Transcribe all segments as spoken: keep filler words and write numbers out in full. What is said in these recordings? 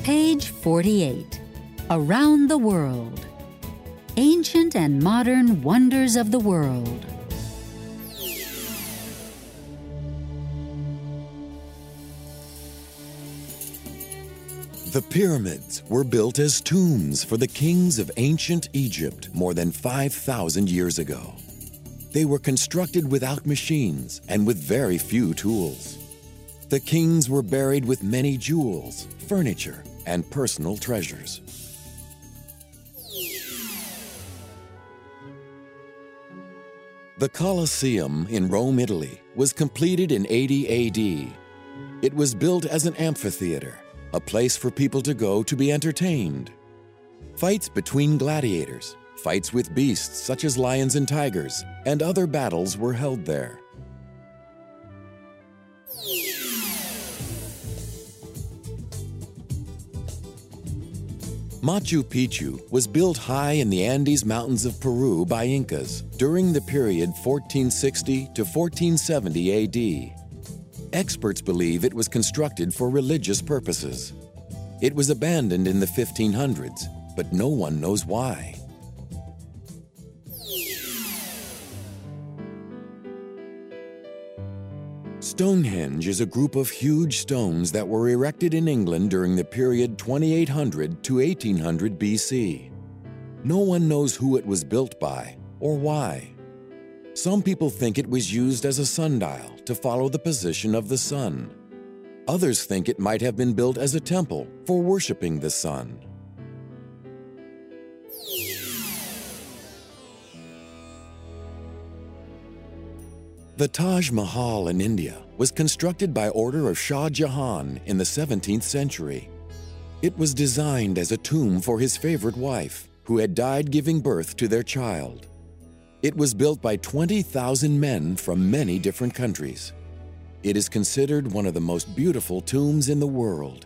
Page forty-eight. Around the World. Ancient and Modern Wonders of the World. The pyramids were built as tombs for the kings of ancient Egypt more than five thousand years ago. They were constructed without machines and with very few tools. The kings were buried with many jewels, furniture, and personal treasures. The Colosseum in Rome, Italy, was completed in eighty A D. It was built as an amphitheater, a place for people to go to be entertained. Fights between gladiators, fights with beasts such as lions and tigers, and other battles were held there. Machu Picchu was built high in the Andes Mountains of Peru by Incas during the period fourteen sixty to fourteen seventy A D. Experts believe it was constructed for religious purposes. It was abandoned in the fifteen hundreds, but no one knows why. Stonehenge is a group of huge stones that were erected in England during the period twenty-eight hundred to eighteen hundred B C. No one knows who it was built by or why. Some people think it was used as a sundial to follow the position of the sun. Others think it might have been built as a temple for worshiping the sun. The Taj Mahal in India was constructed by order of Shah Jahan in the seventeenth century. It was designed as a tomb for his favorite wife, who had died giving birth to their child. It was built by twenty thousand men from many different countries. It is considered one of the most beautiful tombs in the world.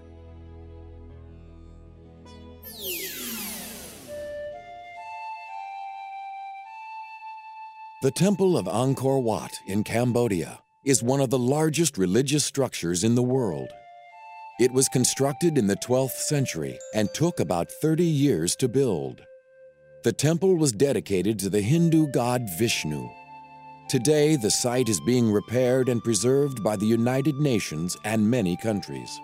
The Temple of Angkor Wat in Cambodia is one of the largest religious structures in the world. It was constructed in the twelfth century and took about thirty years to build. The temple was dedicated to the Hindu god Vishnu. Today, the site is being repaired and preserved by the United Nations and many countries.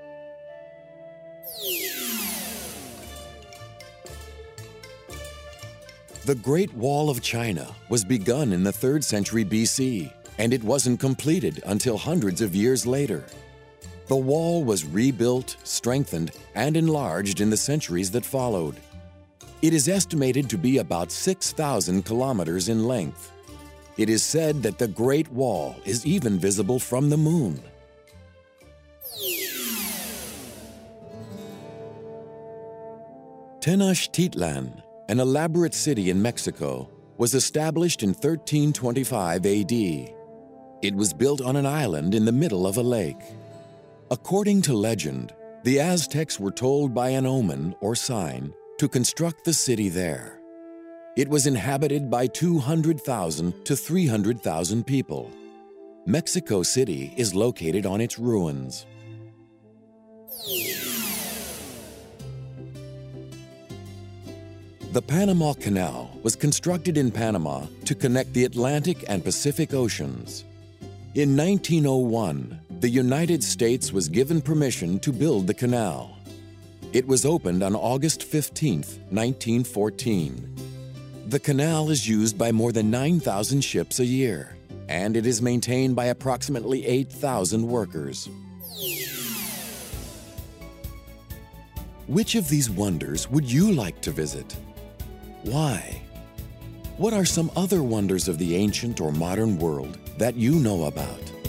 The Great Wall of China was begun in the third century B C, and it wasn't completed until hundreds of years later. The wall was rebuilt, strengthened, and enlarged in the centuries that followed. It is estimated to be about six thousand kilometers in length. It is said that the Great Wall is even visible from the moon. Tenochtitlan, an elaborate city in Mexico, was established in thirteen twenty-five A D. It was built on an island in the middle of a lake. According to legend, the Aztecs were told by an omen or sign to construct the city there. It was inhabited by two hundred thousand to three hundred thousand people. Mexico City is located on its ruins. The Panama Canal was constructed in Panama to connect the Atlantic and Pacific Oceans. In nineteen oh one, the United States was given permission to build the canal. It was opened on August fifteenth, nineteen fourteen. The canal is used by more than nine thousand ships a year, and it is maintained by approximately eight thousand workers. Which of these wonders would you like to visit? Why? What are some other wonders of the ancient or modern world that you know about?